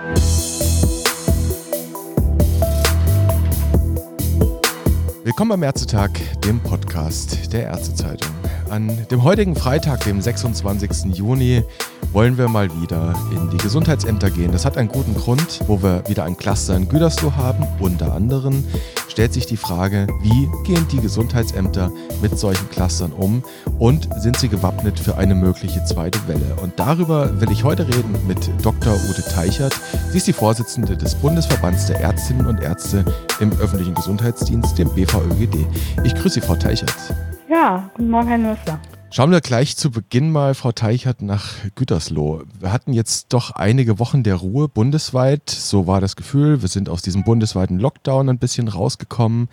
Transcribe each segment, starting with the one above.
Willkommen beim Ärztetag, dem Podcast der Ärztezeitung. An dem heutigen Freitag, dem 26. Juni, wollen wir mal wieder in die Gesundheitsämter gehen. Das hat einen guten Grund, wo wir wieder ein Cluster in Gütersloh haben. Unter anderem stellt sich die Frage, wie gehen die Gesundheitsämter mit solchen Clustern um und sind sie gewappnet für eine mögliche zweite Welle? Und darüber will ich heute reden mit Dr. Ute Teichert. Sie ist die Vorsitzende des Bundesverbands der Ärztinnen und Ärzte im öffentlichen Gesundheitsdienst, dem BVÖGD. Ich grüße Sie, Frau Teichert. Ja, guten Morgen, Herr Nössler. Schauen wir gleich zu Beginn mal, Frau Teichert, nach Gütersloh. Wir hatten jetzt doch einige Wochen der Ruhe bundesweit, so war das Gefühl. Wir sind aus diesem bundesweiten Lockdown ein bisschen rausgekommen.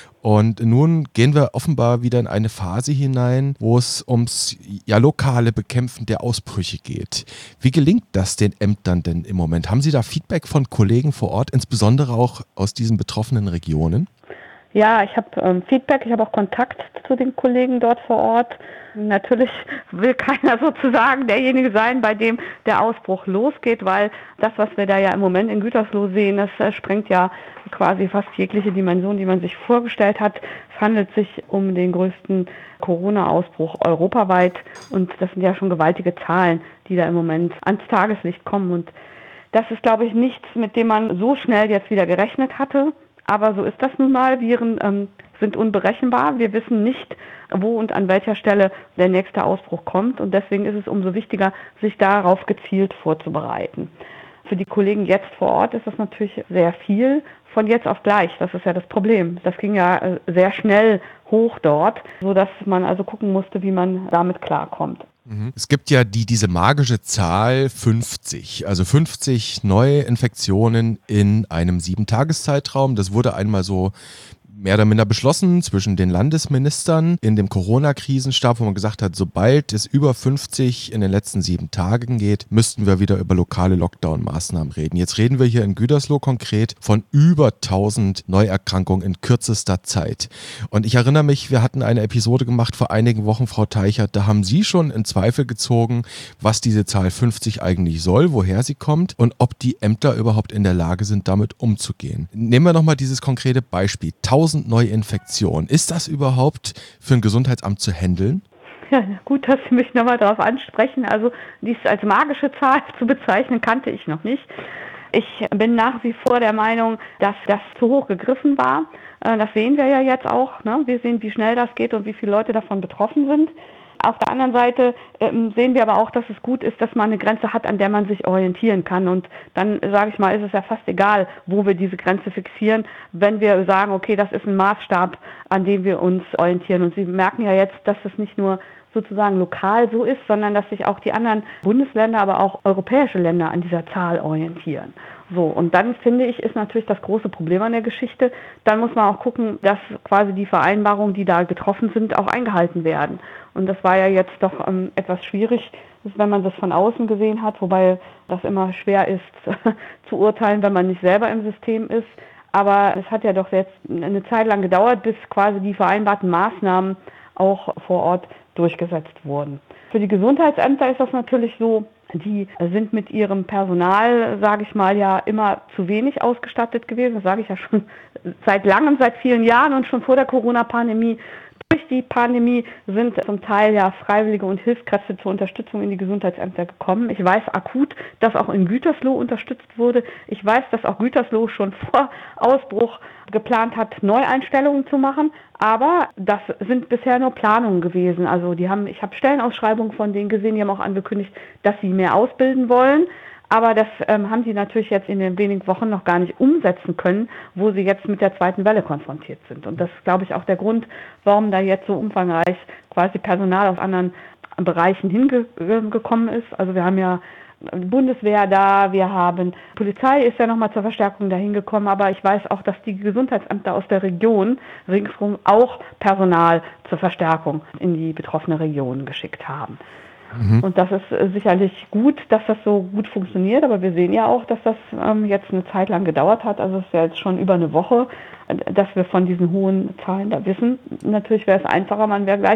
Und nun gehen wir offenbar wieder in eine Phase hinein, wo es ums lokale Bekämpfen der Ausbrüche geht. Wie gelingt das den Ämtern denn im Moment? Haben Sie da Feedback von Kollegen vor Ort, insbesondere auch aus diesen betroffenen Regionen? Ja, ich habe Feedback, ich habe auch Kontakt zu den Kollegen dort vor Ort. Natürlich will keiner sozusagen derjenige sein, bei dem der Ausbruch losgeht, weil das, was wir da ja im Moment in Gütersloh sehen, das sprengt ja quasi fast jegliche Dimension, die man sich vorgestellt hat. Es handelt sich um den größten Corona-Ausbruch europaweit und das sind ja schon gewaltige Zahlen, die da im Moment ans Tageslicht kommen. Und das ist, glaube ich, nichts, mit dem man so schnell jetzt wieder gerechnet hatte. Aber so ist das nun mal. Viren sind unberechenbar. Wir wissen nicht, wo und an welcher Stelle der nächste Ausbruch kommt. Und deswegen ist es umso wichtiger, sich darauf gezielt vorzubereiten. Für die Kollegen jetzt vor Ort ist das natürlich sehr viel von jetzt auf gleich. Das ist ja das Problem. Das ging ja sehr schnell hoch dort, sodass man also gucken musste, wie man damit klarkommt. Es gibt ja diese magische Zahl 50, also 50 neue Infektionen in einem 7-Tages-Zeitraum. Das wurde einmal so mehr oder minder beschlossen zwischen den Landesministern in dem Corona-Krisenstab, wo man gesagt hat, sobald es über 50 in den letzten 7 Tagen geht, müssten wir wieder über lokale Lockdown-Maßnahmen reden. Jetzt reden wir hier in Gütersloh konkret von über 1000 Neuerkrankungen in kürzester Zeit. Und ich erinnere mich, wir hatten eine Episode gemacht vor einigen Wochen, Frau Teichert, da haben Sie schon in Zweifel gezogen, was diese Zahl 50 eigentlich soll, woher sie kommt und ob die Ämter überhaupt in der Lage sind, damit umzugehen. Nehmen wir nochmal dieses konkrete Beispiel. 1000 Neuinfektionen. Ist das überhaupt für ein Gesundheitsamt zu handeln? Ja, gut, dass Sie mich nochmal darauf ansprechen. Also dies als magische Zahl zu bezeichnen, kannte ich noch nicht. Ich bin nach wie vor der Meinung, dass das zu hoch gegriffen war. Das sehen wir ja jetzt auch. Ne? Wir sehen, wie schnell das geht und wie viele Leute davon betroffen sind. Auf der anderen Seite sehen wir aber auch, dass es gut ist, dass man eine Grenze hat, an der man sich orientieren kann. Und dann, sage ich mal, ist es ja fast egal, wo wir diese Grenze fixieren, wenn wir sagen, okay, das ist ein Maßstab, an dem wir uns orientieren. Und Sie merken ja jetzt, dass es nicht nur sozusagen lokal so ist, sondern dass sich auch die anderen Bundesländer, aber auch europäische Länder an dieser Zahl orientieren. So, und dann finde ich, ist natürlich das große Problem an der Geschichte, dann muss man auch gucken, dass quasi die Vereinbarungen, die da getroffen sind, auch eingehalten werden. Und das war ja jetzt doch etwas schwierig, wenn man das von außen gesehen hat, wobei das immer schwer ist zu urteilen, wenn man nicht selber im System ist. Aber es hat ja doch jetzt eine Zeit lang gedauert, bis quasi die vereinbarten Maßnahmen auch vor Ort durchgesetzt wurden. Für die Gesundheitsämter ist das natürlich so, die sind mit ihrem Personal, sage ich mal, ja immer zu wenig ausgestattet gewesen. Das sage ich ja schon seit langem, seit vielen Jahren und schon vor der Corona-Pandemie. Durch die Pandemie sind zum Teil ja Freiwillige und Hilfskräfte zur Unterstützung in die Gesundheitsämter gekommen. Ich weiß akut, dass auch in Gütersloh unterstützt wurde. Ich weiß, dass auch Gütersloh schon vor Ausbruch geplant hat, Neueinstellungen zu machen. Aber das sind bisher nur Planungen gewesen. Also ich habe Stellenausschreibungen von denen gesehen, die haben auch angekündigt, dass sie mehr ausbilden wollen. Aber das haben sie natürlich jetzt in den wenigen Wochen noch gar nicht umsetzen können, wo sie jetzt mit der zweiten Welle konfrontiert sind. Und das ist, glaube ich, auch der Grund, warum da jetzt so umfangreich quasi Personal aus anderen Bereichen hingekommen ist. Also wir haben ja Bundeswehr da, wir haben Polizei ist ja nochmal zur Verstärkung dahin gekommen, aber ich weiß auch, dass die Gesundheitsämter aus der Region ringsherum auch Personal zur Verstärkung in die betroffene Region geschickt haben. Und das ist sicherlich gut, dass das so gut funktioniert, aber wir sehen ja auch, dass das jetzt eine Zeit lang gedauert hat. Also es ist ja jetzt schon über eine Woche, dass wir von diesen hohen Zahlen da wissen. Natürlich wäre es einfacher, man wäre gleich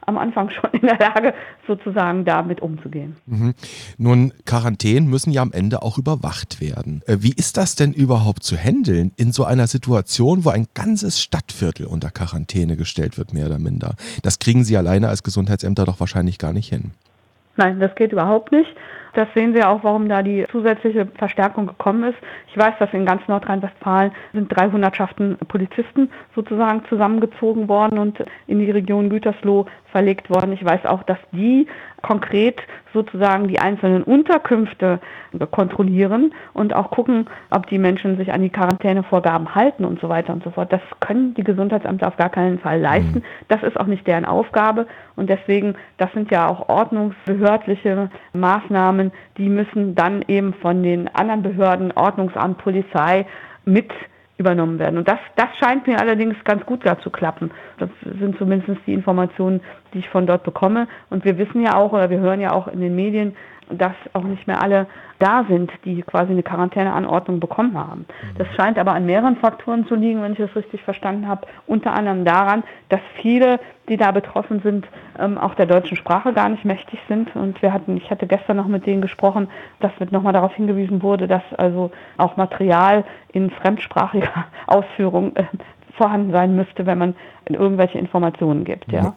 am Anfang schon in der Lage, sozusagen damit umzugehen. Mhm. Nun, Quarantänen müssen ja am Ende auch überwacht werden. Wie ist das denn überhaupt zu handeln in so einer Situation, wo ein ganzes Stadtviertel unter Quarantäne gestellt wird, mehr oder minder? Das kriegen Sie alleine als Gesundheitsämter doch wahrscheinlich gar nicht hin. Nein, das geht überhaupt nicht. Das sehen Sie auch, warum da die zusätzliche Verstärkung gekommen ist. Ich weiß, dass in ganz Nordrhein-Westfalen sind 300 Polizisten sozusagen zusammengezogen worden und in die Region Gütersloh verlegt worden. Ich weiß auch, dass die konkret sozusagen die einzelnen Unterkünfte kontrollieren und auch gucken, ob die Menschen sich an die Quarantänevorgaben halten und so weiter und so fort. Das können die Gesundheitsämter auf gar keinen Fall leisten. Das ist auch nicht deren Aufgabe und deswegen, das sind ja auch ordnungsbehördliche Maßnahmen, die müssen dann eben von den anderen Behörden, Ordnungsamt, Polizei mit übernommen werden. Und das scheint mir allerdings ganz gut da zu klappen. Das sind zumindest die Informationen, die ich von dort bekomme. Und wir wissen ja auch, oder wir hören ja auch in den Medien, dass auch nicht mehr alle da sind, die quasi eine Quarantäneanordnung bekommen haben. Das scheint aber an mehreren Faktoren zu liegen, wenn ich das richtig verstanden habe. Unter anderem daran, dass viele, die da betroffen sind, auch der deutschen Sprache gar nicht mächtig sind. Und ich hatte gestern noch mit denen gesprochen, dass nochmal darauf hingewiesen wurde, dass also auch Material in fremdsprachiger Ausführung vorhanden sein müsste, wenn man irgendwelche Informationen gibt. Ja.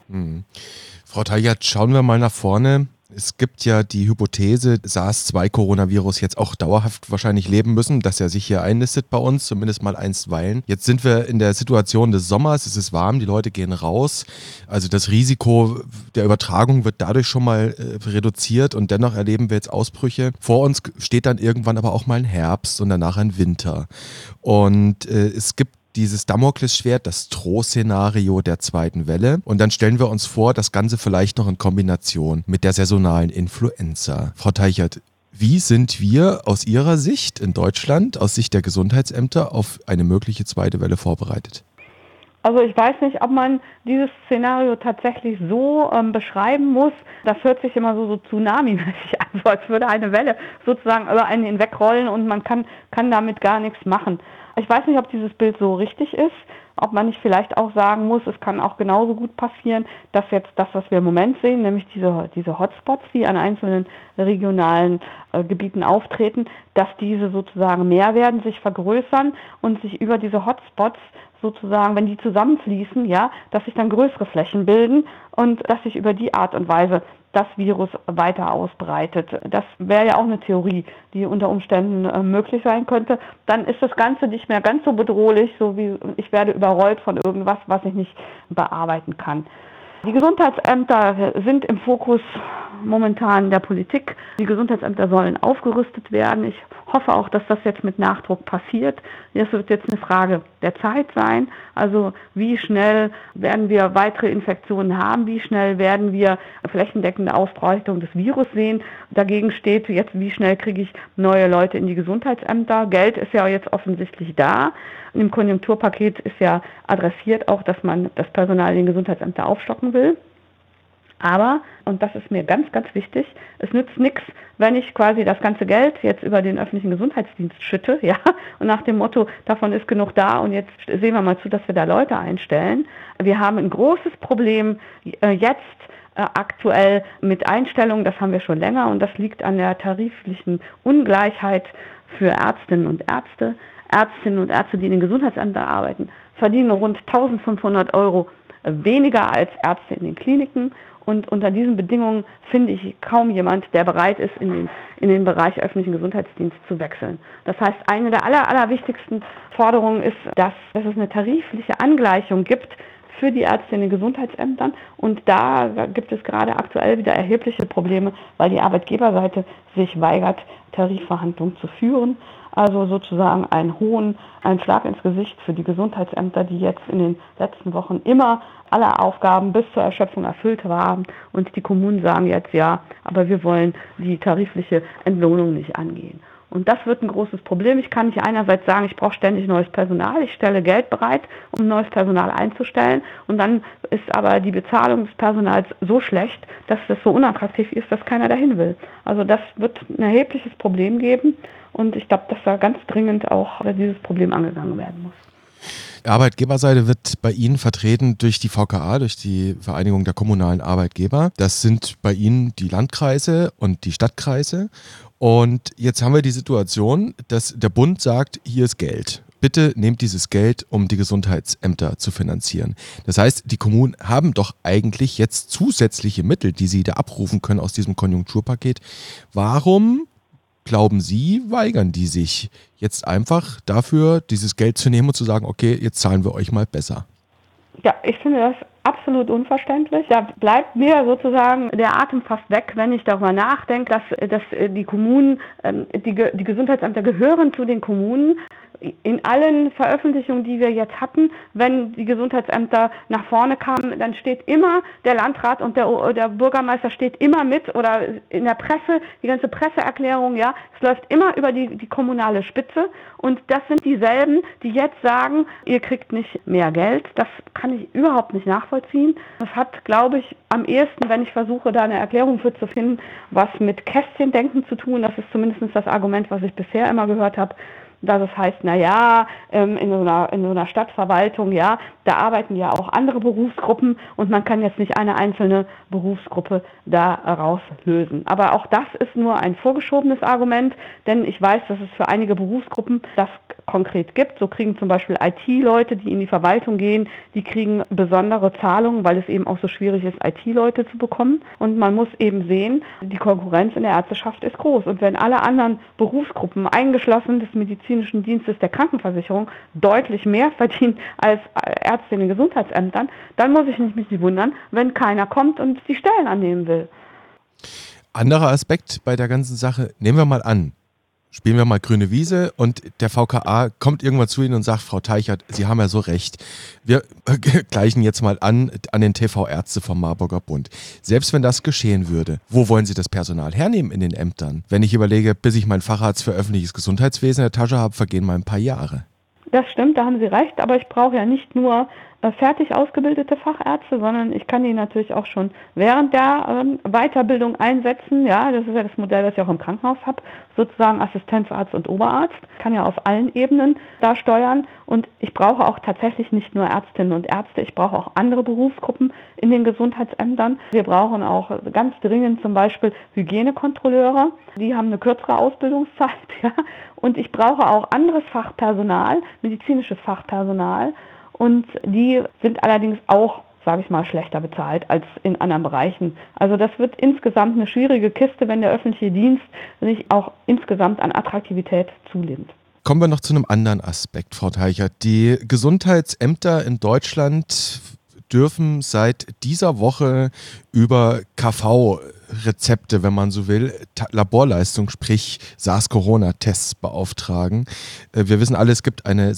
Frau Teichert, schauen wir mal nach vorne. Es gibt ja die Hypothese, SARS-2-Coronavirus jetzt auch dauerhaft wahrscheinlich leben müssen, dass er sich hier einlistet bei uns, zumindest mal einstweilen. Jetzt sind wir in der Situation des Sommers, es ist warm, die Leute gehen raus. Also das Risiko der Übertragung wird dadurch schon mal reduziert und dennoch erleben wir jetzt Ausbrüche. Vor uns steht dann irgendwann aber auch mal ein Herbst und danach ein Winter. Und es gibt dieses Damoklesschwert, das Drohszenario der zweiten Welle. Und dann stellen wir uns vor, das Ganze vielleicht noch in Kombination mit der saisonalen Influenza. Frau Teichert, wie sind wir aus Ihrer Sicht in Deutschland, aus Sicht der Gesundheitsämter, auf eine mögliche zweite Welle vorbereitet? Also ich weiß nicht, ob man dieses Szenario tatsächlich so beschreiben muss. Das hört sich immer so Tsunami-mäßig an, so als würde eine Welle sozusagen über einen hinwegrollen und man kann damit gar nichts machen. Ich weiß nicht, ob dieses Bild so richtig ist, ob man nicht vielleicht auch sagen muss, es kann auch genauso gut passieren, dass jetzt das, was wir im Moment sehen, nämlich diese Hotspots, die an einzelnen regionalen Gebieten auftreten, dass diese sozusagen mehr werden, sich vergrößern und sich über diese Hotspots sozusagen, wenn die zusammenfließen, ja, dass sich dann größere Flächen bilden und dass sich über die Art und Weise das Virus weiter ausbreitet. Das wäre ja auch eine Theorie, die unter Umständen möglich sein könnte. Dann ist das Ganze nicht mehr ganz so bedrohlich, so wie ich werde überrollt von irgendwas, was ich nicht bearbeiten kann. Die Gesundheitsämter sind im Fokus momentan der Politik. Die Gesundheitsämter sollen aufgerüstet werden. Ich hoffe auch, dass das jetzt mit Nachdruck passiert. Das wird jetzt eine Frage der Zeit sein. Also wie schnell werden wir weitere Infektionen haben? Wie schnell werden wir flächendeckende Ausbreitung des Virus sehen? Dagegen steht jetzt, wie schnell kriege ich neue Leute in die Gesundheitsämter? Geld ist ja jetzt offensichtlich da. Im Konjunkturpaket ist ja adressiert auch, dass man das Personal in den Gesundheitsämtern aufstocken will. Aber, und das ist mir ganz, ganz wichtig, es nützt nichts, wenn ich quasi das ganze Geld jetzt über den öffentlichen Gesundheitsdienst schütte, ja, und nach dem Motto, davon ist genug da und jetzt sehen wir mal zu, dass wir da Leute einstellen. Wir haben ein großes Problem jetzt aktuell mit Einstellungen, das haben wir schon länger und das liegt an der tariflichen Ungleichheit für Ärztinnen und Ärzte. Ärztinnen und Ärzte, die in den Gesundheitsämtern arbeiten, verdienen rund 1.500 € weniger als Ärzte in den Kliniken. Und unter diesen Bedingungen finde ich kaum jemand, der bereit ist, in den Bereich öffentlichen Gesundheitsdienst zu wechseln. Das heißt, eine der allerwichtigsten Forderungen ist, dass es eine tarifliche Angleichung gibt für die Ärzte in den Gesundheitsämtern. Und da gibt es gerade aktuell wieder erhebliche Probleme, weil die Arbeitgeberseite sich weigert, Tarifverhandlungen zu führen. Also sozusagen ein Schlag ins Gesicht für die Gesundheitsämter, die jetzt in den letzten Wochen immer alle Aufgaben bis zur Erschöpfung erfüllt haben. Und die Kommunen sagen jetzt ja, aber wir wollen die tarifliche Entlohnung nicht angehen. Und das wird ein großes Problem. Ich kann nicht einerseits sagen, ich brauche ständig neues Personal, ich stelle Geld bereit, um neues Personal einzustellen. Und dann ist aber die Bezahlung des Personals so schlecht, dass das so unattraktiv ist, dass keiner dahin will. Also das wird ein erhebliches Problem geben. Und ich glaube, dass da ganz dringend auch dieses Problem angegangen werden muss. Arbeitgeberseite wird bei Ihnen vertreten durch die VKA, durch die Vereinigung der kommunalen Arbeitgeber. Das sind bei Ihnen die Landkreise und die Stadtkreise. Und jetzt haben wir die Situation, dass der Bund sagt, hier ist Geld. Bitte nehmt dieses Geld, um die Gesundheitsämter zu finanzieren. Das heißt, die Kommunen haben doch eigentlich jetzt zusätzliche Mittel, die sie da abrufen können aus diesem Konjunkturpaket. Warum, glauben Sie, weigern die sich jetzt einfach dafür, dieses Geld zu nehmen und zu sagen, okay, jetzt zahlen wir euch mal besser? Ja, ich finde das absolut unverständlich. Da bleibt mir sozusagen der Atem fast weg, wenn ich darüber nachdenke, dass die Kommunen, die Gesundheitsämter gehören zu den Kommunen. In allen Veröffentlichungen, die wir jetzt hatten, wenn die Gesundheitsämter nach vorne kamen, dann steht immer der Landrat und der Bürgermeister steht immer mit oder in der Presse, die ganze Presseerklärung, ja, es läuft immer über die kommunale Spitze und das sind dieselben, die jetzt sagen, ihr kriegt nicht mehr Geld. Das kann ich überhaupt nicht nachvollziehen. Das hat, glaube ich, am ehesten, wenn ich versuche, da eine Erklärung für zu finden, was mit Kästchendenken zu tun. Das ist zumindest das Argument, was ich bisher immer gehört habe, dass es heißt, naja, in so einer Stadtverwaltung, ja, da arbeiten ja auch andere Berufsgruppen und man kann jetzt nicht eine einzelne Berufsgruppe da rauslösen. Aber auch das ist nur ein vorgeschobenes Argument, denn ich weiß, dass es für einige Berufsgruppen das konkret gibt. So kriegen zum Beispiel IT-Leute, die in die Verwaltung gehen, die kriegen besondere Zahlungen, weil es eben auch so schwierig ist, IT-Leute zu bekommen. Und man muss eben sehen, die Konkurrenz in der Ärzteschaft ist groß. Und wenn alle anderen Berufsgruppen, eingeschlossen des medizinischen Dienstes der Krankenversicherung, deutlich mehr verdienen als Ärzte in den Gesundheitsämtern, dann muss ich mich nicht wundern, wenn keiner kommt und die Stellen annehmen will. Anderer Aspekt bei der ganzen Sache, nehmen wir mal an, spielen wir mal grüne Wiese und der VKA kommt irgendwann zu Ihnen und sagt, Frau Teichert, Sie haben ja so recht. Wir gleichen jetzt mal an den TV-Ärzte vom Marburger Bund. Selbst wenn das geschehen würde, wo wollen Sie das Personal hernehmen in den Ämtern? Wenn ich überlege, bis ich meinen Facharzt für öffentliches Gesundheitswesen in der Tasche habe, vergehen mal ein paar Jahre. Das stimmt, da haben Sie recht, aber ich brauche ja nicht nur fertig ausgebildete Fachärzte, sondern ich kann die natürlich auch schon während der Weiterbildung einsetzen. Ja, das ist ja das Modell, das ich auch im Krankenhaus habe, sozusagen Assistenzarzt und Oberarzt. Ich kann ja auf allen Ebenen da steuern und ich brauche auch tatsächlich nicht nur Ärztinnen und Ärzte, ich brauche auch andere Berufsgruppen in den Gesundheitsämtern. Wir brauchen auch ganz dringend zum Beispiel Hygienekontrolleure, die haben eine kürzere Ausbildungszeit, ja, und ich brauche auch anderes Fachpersonal, medizinisches Fachpersonal, und die sind allerdings auch, sage ich mal, schlechter bezahlt als in anderen Bereichen. Also das wird insgesamt eine schwierige Kiste, wenn der öffentliche Dienst sich auch insgesamt an Attraktivität zulehnt. Kommen wir noch zu einem anderen Aspekt, Frau Teichert. Die Gesundheitsämter in Deutschland dürfen seit dieser Woche über KV-Rezepte, wenn man so will, Laborleistung, sprich SARS-Corona-Tests beauftragen. Wir wissen alle, es gibt eine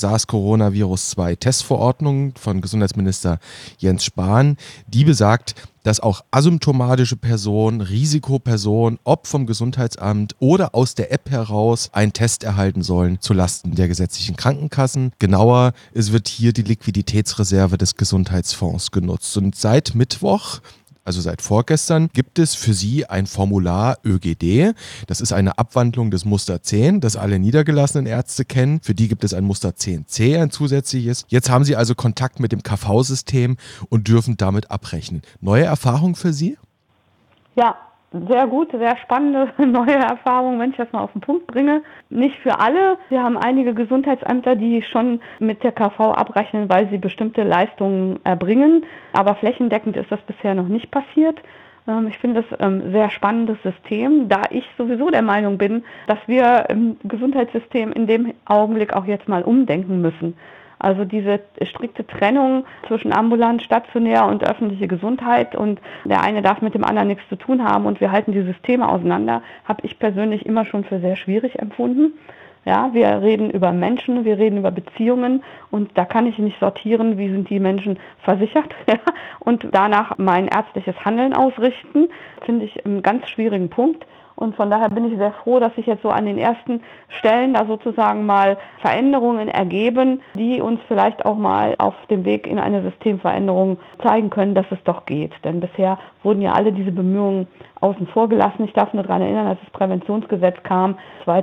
SARS-Coronavirus-2-Testverordnung von Gesundheitsminister Jens Spahn, die besagt, dass auch asymptomatische Personen, Risikopersonen, ob vom Gesundheitsamt oder aus der App heraus einen Test erhalten sollen zulasten der gesetzlichen Krankenkassen. Genauer, es wird hier die Liquiditätsreserve des Gesundheitsfonds genutzt. Und seit Mittwoch, also seit vorgestern, gibt es für Sie ein Formular ÖGD. Das ist eine Abwandlung des Muster 10, das alle niedergelassenen Ärzte kennen. Für die gibt es ein Muster 10c, ein zusätzliches. Jetzt haben Sie also Kontakt mit dem KV-System und dürfen damit abrechnen. Neue Erfahrung für Sie? Ja, sehr gut, sehr spannende neue Erfahrung, wenn ich das mal auf den Punkt bringe. Nicht für alle. Wir haben einige Gesundheitsämter, die schon mit der KV abrechnen, weil sie bestimmte Leistungen erbringen. Aber flächendeckend ist das bisher noch nicht passiert. Ich finde das ein sehr spannendes System, da ich sowieso der Meinung bin, dass wir im Gesundheitssystem in dem Augenblick auch jetzt mal umdenken müssen. Also diese strikte Trennung zwischen ambulant, stationär und öffentliche Gesundheit und der eine darf mit dem anderen nichts zu tun haben und wir halten die Systeme auseinander, habe ich persönlich immer schon für sehr schwierig empfunden. Ja, wir reden über Menschen, wir reden über Beziehungen und da kann ich nicht sortieren, wie sind die Menschen versichert, ja, und danach mein ärztliches Handeln ausrichten, finde ich einen ganz schwierigen Punkt. Und von daher bin ich sehr froh, dass sich jetzt so an den ersten Stellen da sozusagen mal Veränderungen ergeben, die uns vielleicht auch mal auf dem Weg in eine Systemveränderung zeigen können, dass es doch geht. Denn bisher wurden ja alle diese Bemühungen außen vor gelassen. Ich darf nur daran erinnern, als das Präventionsgesetz kam,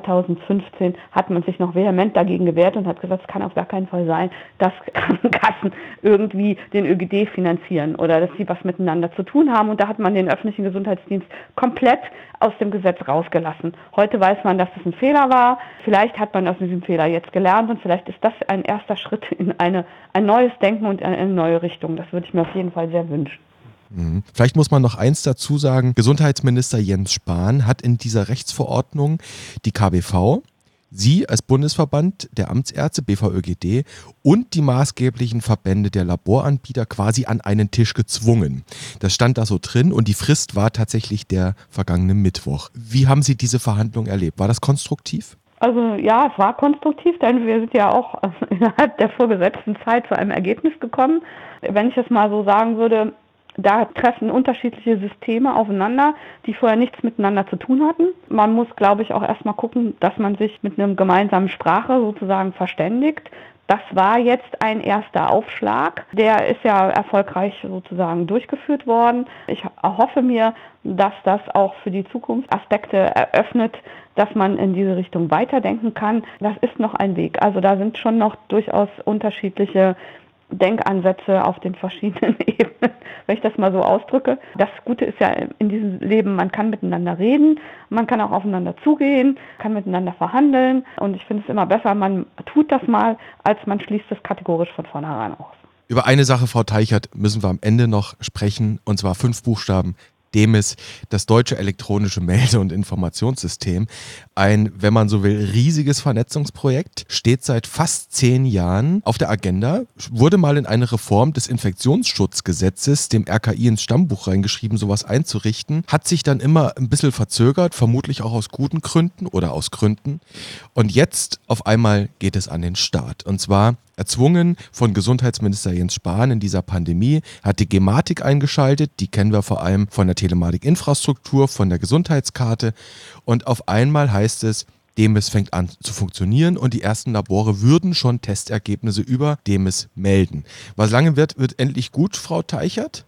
2015, hat man sich noch vehement dagegen gewehrt und hat gesagt, es kann auf gar keinen Fall sein, dass Krankenkassen irgendwie den ÖGD finanzieren oder dass sie was miteinander zu tun haben. Und da hat man den öffentlichen Gesundheitsdienst komplett aus dem Gesetz rausgelassen. Heute weiß man, dass es ein Fehler war. Vielleicht hat man aus diesem Fehler jetzt gelernt und vielleicht ist das ein erster Schritt in ein neues Denken und eine neue Richtung. Das würde ich mir auf jeden Fall sehr wünschen. Vielleicht muss man noch eins dazu sagen. Gesundheitsminister Jens Spahn hat in dieser Rechtsverordnung die KBV, Sie als Bundesverband der Amtsärzte, BVÖGD, und die maßgeblichen Verbände der Laboranbieter quasi an einen Tisch gezwungen. Das stand da so drin und die Frist war tatsächlich der vergangene Mittwoch. Wie haben Sie diese Verhandlung erlebt? War das konstruktiv? Also ja, es war konstruktiv, denn wir sind ja auch innerhalb der vorgesetzten Zeit zu einem Ergebnis gekommen. Wenn ich es mal so sagen würde, da treffen unterschiedliche Systeme aufeinander, die vorher nichts miteinander zu tun hatten. Man muss, glaube ich, auch erstmal gucken, dass man sich mit einer gemeinsamen Sprache sozusagen verständigt. Das war jetzt ein erster Aufschlag. Der ist ja erfolgreich sozusagen durchgeführt worden. Ich hoffe mir, dass das auch für die Zukunft Aspekte eröffnet, dass man in diese Richtung weiterdenken kann. Das ist noch ein Weg. Also da sind schon noch durchaus unterschiedliche Denkansätze auf den verschiedenen Ebenen, wenn ich das mal so ausdrücke. Das Gute ist ja in diesem Leben, man kann miteinander reden, man kann auch aufeinander zugehen, kann miteinander verhandeln und ich finde es immer besser, man tut das mal, als man schließt es kategorisch von vornherein aus. Über eine Sache, Frau Teichert, müssen wir am Ende noch sprechen, und zwar 5 Buchstaben. DEMIS, das Deutsche Elektronische Melde- und Informationssystem. Ein, wenn man so will, riesiges Vernetzungsprojekt, steht seit fast 10 Jahren auf der Agenda, wurde mal in eine Reform des Infektionsschutzgesetzes, dem RKI, ins Stammbuch reingeschrieben, sowas einzurichten, hat sich dann immer ein bisschen verzögert, vermutlich auch aus guten Gründen oder aus Gründen. Und jetzt auf einmal geht es an den Start. Und zwar erzwungen von Gesundheitsminister Jens Spahn in dieser Pandemie, hat die Gematik eingeschaltet, die kennen wir vor allem von der Telematikinfrastruktur, von der Gesundheitskarte, und auf einmal heißt es, DEMIS fängt an zu funktionieren und die ersten Labore würden schon Testergebnisse über DEMIS melden. Was lange wird endlich gut, Frau Teichert?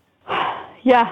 Ja,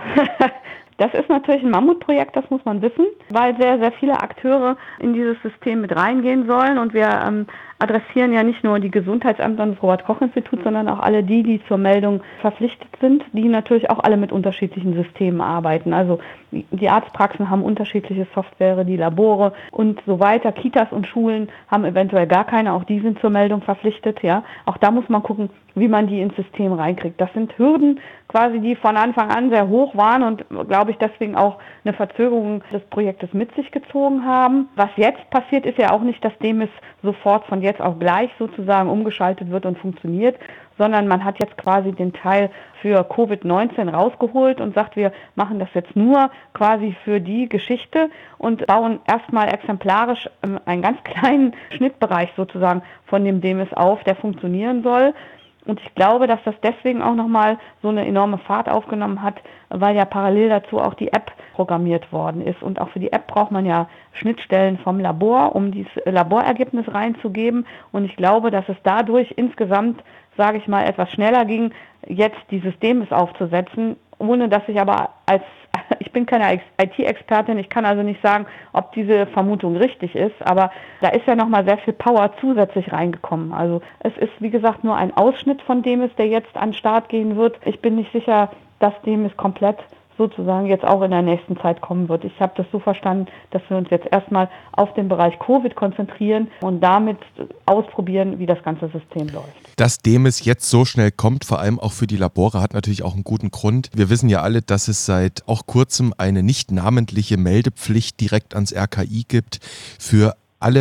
das ist natürlich ein Mammutprojekt, das muss man wissen, weil sehr, sehr viele Akteure in dieses System mit reingehen sollen und wir adressieren ja nicht nur die Gesundheitsämter und das Robert-Koch-Institut, sondern auch alle die zur Meldung verpflichtet sind, die natürlich auch alle mit unterschiedlichen Systemen arbeiten. Also die Arztpraxen haben unterschiedliche Software, die Labore und so weiter. Kitas und Schulen haben eventuell gar keine, auch die sind zur Meldung verpflichtet. Ja, auch da muss man gucken, wie man die ins System reinkriegt. Das sind Hürden quasi, die von Anfang an sehr hoch waren und, glaube ich, deswegen auch eine Verzögerung des Projektes mit sich gezogen haben. Was jetzt passiert, ist ja auch nicht, dass DEMIS sofort von jetzt auf gleich sozusagen umgeschaltet wird und funktioniert, sondern man hat jetzt quasi den Teil für Covid-19 rausgeholt und sagt, wir machen das jetzt nur quasi für die Geschichte und bauen erstmal exemplarisch einen ganz kleinen Schnittbereich sozusagen von dem DEMIS auf, der funktionieren soll. Und ich glaube, dass das deswegen auch nochmal so eine enorme Fahrt aufgenommen hat, weil ja parallel dazu auch die App programmiert worden ist. Und auch für die App braucht man ja Schnittstellen vom Labor, um dieses Laborergebnis reinzugeben. Und ich glaube, dass es dadurch insgesamt, sage ich mal, etwas schneller ging, jetzt dieses DEMIS aufzusetzen, ohne dass ich aber ich bin keine IT-Expertin, ich kann also nicht sagen, ob diese Vermutung richtig ist, aber da ist ja nochmal sehr viel Power zusätzlich reingekommen. Also es ist, wie gesagt, nur ein Ausschnitt von DEMIS, der jetzt an den Start gehen wird. Ich bin nicht sicher, dass DEMIS komplett sozusagen jetzt auch in der nächsten Zeit kommen wird. Ich habe das so verstanden, dass wir uns jetzt erstmal auf den Bereich Covid konzentrieren und damit ausprobieren, wie das ganze System läuft. Dass DEMIS jetzt so schnell kommt, vor allem auch für die Labore, hat natürlich auch einen guten Grund. Wir wissen ja alle, dass es seit auch kurzem eine nicht namentliche Meldepflicht direkt ans RKI gibt für alle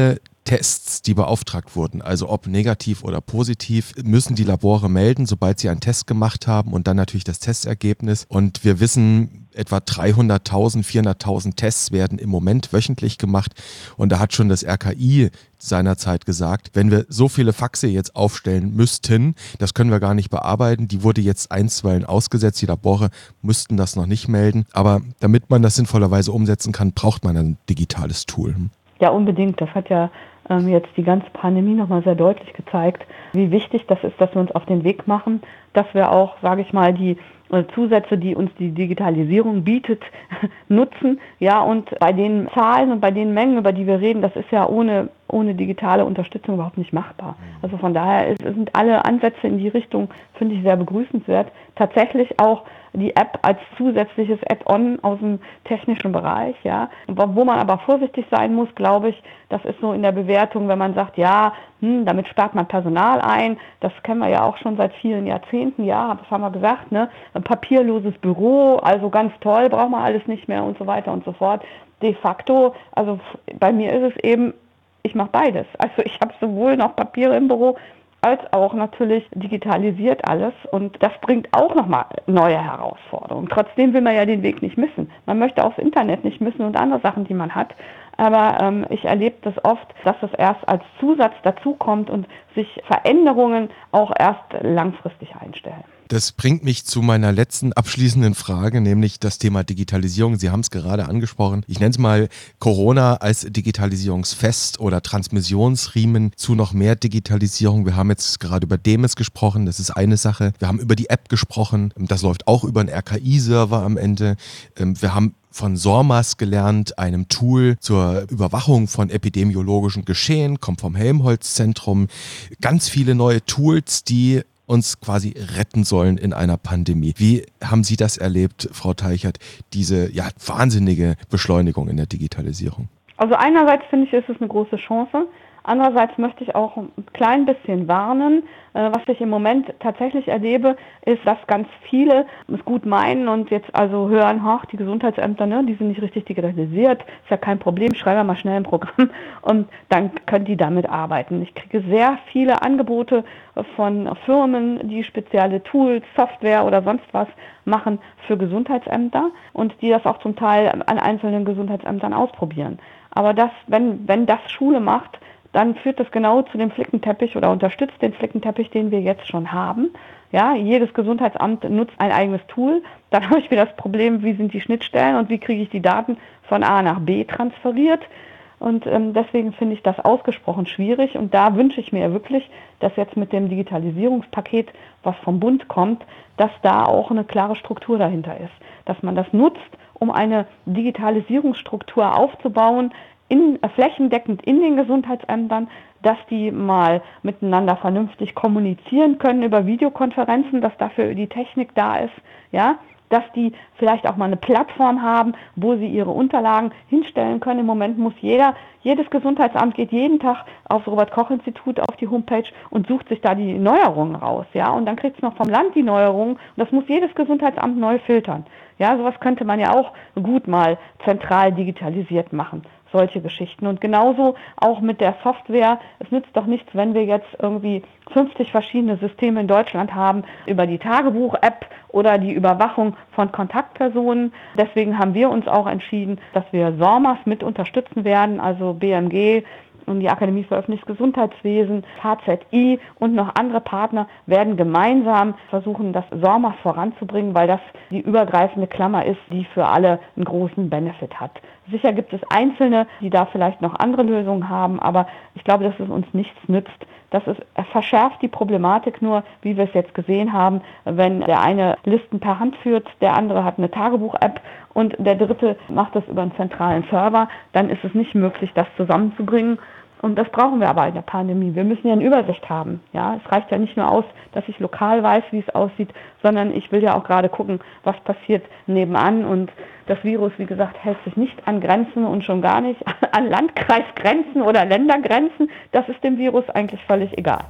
Tests, die beauftragt wurden, also ob negativ oder positiv, müssen die Labore melden, sobald sie einen Test gemacht haben und dann natürlich das Testergebnis. Und wir wissen, etwa 300.000, 400.000 Tests werden im Moment wöchentlich gemacht. Und da hat schon das RKI seinerzeit gesagt, wenn wir so viele Faxe jetzt aufstellen müssten, das können wir gar nicht bearbeiten. Die wurde jetzt einstweilen ausgesetzt. Die Labore müssten das noch nicht melden. Aber damit man das sinnvollerweise umsetzen kann, braucht man ein digitales Tool. Ja, unbedingt. Das hat ja jetzt die ganze Pandemie nochmal sehr deutlich gezeigt, wie wichtig das ist, dass wir uns auf den Weg machen, dass wir auch, sage ich mal, die Zusätze, die uns die Digitalisierung bietet, nutzen. Ja, und bei den Zahlen und bei den Mengen, über die wir reden, das ist ja ohne digitale Unterstützung überhaupt nicht machbar. Also von daher sind alle Ansätze in die Richtung, finde ich, sehr begrüßenswert. Tatsächlich auch die App als zusätzliches Add-on aus dem technischen Bereich, ja. Wo man aber vorsichtig sein muss, glaube ich, das ist so in der Bewertung, wenn man sagt, ja, damit spart man Personal ein, das kennen wir ja auch schon seit vielen Jahrzehnten, ja, das haben wir gesagt, ne, ein papierloses Büro, also ganz toll, braucht man alles nicht mehr und so weiter und so fort. De facto, also bei mir ist es eben, ich mache beides. Also ich habe sowohl noch Papiere im Büro, als auch natürlich digitalisiert alles und das bringt auch nochmal neue Herausforderungen. Trotzdem will man ja den Weg nicht missen. Man möchte auch das Internet nicht missen und andere Sachen, die man hat. Aber ich erlebe das oft, dass es erst als Zusatz dazukommt und sich Veränderungen auch erst langfristig einstellen. Das bringt mich zu meiner letzten abschließenden Frage, nämlich das Thema Digitalisierung. Sie haben es gerade angesprochen. Ich nenne es mal Corona als Digitalisierungsfest oder Transmissionsriemen zu noch mehr Digitalisierung. Wir haben jetzt gerade über DEMIS gesprochen, das ist eine Sache. Wir haben über die App gesprochen, das läuft auch über einen RKI-Server am Ende. Wir haben von SORMAS gelernt, einem Tool zur Überwachung von epidemiologischen Geschehen, kommt vom Helmholtz-Zentrum. Ganz viele neue Tools, die uns quasi retten sollen in einer Pandemie. Wie haben Sie das erlebt, Frau Teichert, diese wahnsinnige Beschleunigung in der Digitalisierung? Also einerseits finde ich, ist es eine große Chance. Andererseits möchte ich auch ein klein bisschen warnen. Was ich im Moment tatsächlich erlebe, ist, dass ganz viele es gut meinen und jetzt also hören, die Gesundheitsämter, ne, die sind nicht richtig digitalisiert, ist ja kein Problem, schreibe mal schnell ein Programm und dann können die damit arbeiten. Ich kriege sehr viele Angebote von Firmen, die spezielle Tools, Software oder sonst was machen für Gesundheitsämter und die das auch zum Teil an einzelnen Gesundheitsämtern ausprobieren. Aber das, wenn das Schule macht, dann führt das genau zu dem Flickenteppich oder unterstützt den Flickenteppich, den wir jetzt schon haben. Ja, jedes Gesundheitsamt nutzt ein eigenes Tool. Dann habe ich wieder das Problem, wie sind die Schnittstellen und wie kriege ich die Daten von A nach B transferiert. Und deswegen finde ich das ausgesprochen schwierig. Und da wünsche ich mir wirklich, dass jetzt mit dem Digitalisierungspaket, was vom Bund kommt, dass da auch eine klare Struktur dahinter ist. Dass man das nutzt, um eine Digitalisierungsstruktur aufzubauen, flächendeckend in den Gesundheitsämtern, dass die mal miteinander vernünftig kommunizieren können über Videokonferenzen, dass dafür die Technik da ist, ja, dass die vielleicht auch mal eine Plattform haben, wo sie ihre Unterlagen hinstellen können. Im Moment muss jedes Gesundheitsamt geht jeden Tag aufs Robert-Koch-Institut auf die Homepage und sucht sich da die Neuerungen raus, ja, und dann kriegt es noch vom Land die Neuerungen und das muss jedes Gesundheitsamt neu filtern. Ja, sowas könnte man ja auch gut mal zentral digitalisiert machen. Solche Geschichten. Und genauso auch mit der Software. Es nützt doch nichts, wenn wir jetzt irgendwie 50 verschiedene Systeme in Deutschland haben über die Tagebuch-App oder die Überwachung von Kontaktpersonen. Deswegen haben wir uns auch entschieden, dass wir SORMAS mit unterstützen werden, also BMG und die Akademie für öffentliches Gesundheitswesen, HZI und noch andere Partner werden gemeinsam versuchen, das SORMAS voranzubringen, weil das die übergreifende Klammer ist, die für alle einen großen Benefit hat. Sicher gibt es Einzelne, die da vielleicht noch andere Lösungen haben, aber ich glaube, dass es uns nichts nützt. Es verschärft die Problematik nur, wie wir es jetzt gesehen haben, wenn der eine Listen per Hand führt, der andere hat eine Tagebuch-App und der dritte macht das über einen zentralen Server, dann ist es nicht möglich, das zusammenzubringen. Und das brauchen wir aber in der Pandemie. Wir müssen ja eine Übersicht haben. Ja, es reicht ja nicht nur aus, dass ich lokal weiß, wie es aussieht, sondern ich will ja auch gerade gucken, was passiert nebenan. Und das Virus, wie gesagt, hält sich nicht an Grenzen und schon gar nicht an Landkreisgrenzen oder Ländergrenzen. Das ist dem Virus eigentlich völlig egal.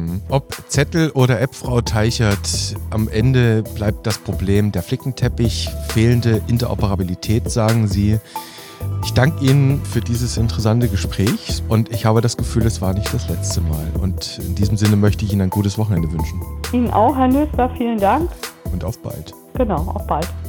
Ob Zettel oder App, Frau Teichert, am Ende bleibt das Problem der Flickenteppich, fehlende Interoperabilität, sagen Sie. Ich danke Ihnen für dieses interessante Gespräch und ich habe das Gefühl, es war nicht das letzte Mal. Und in diesem Sinne möchte ich Ihnen ein gutes Wochenende wünschen. Ihnen auch, Herr Nöster, vielen Dank. Und auf bald. Genau, auf bald.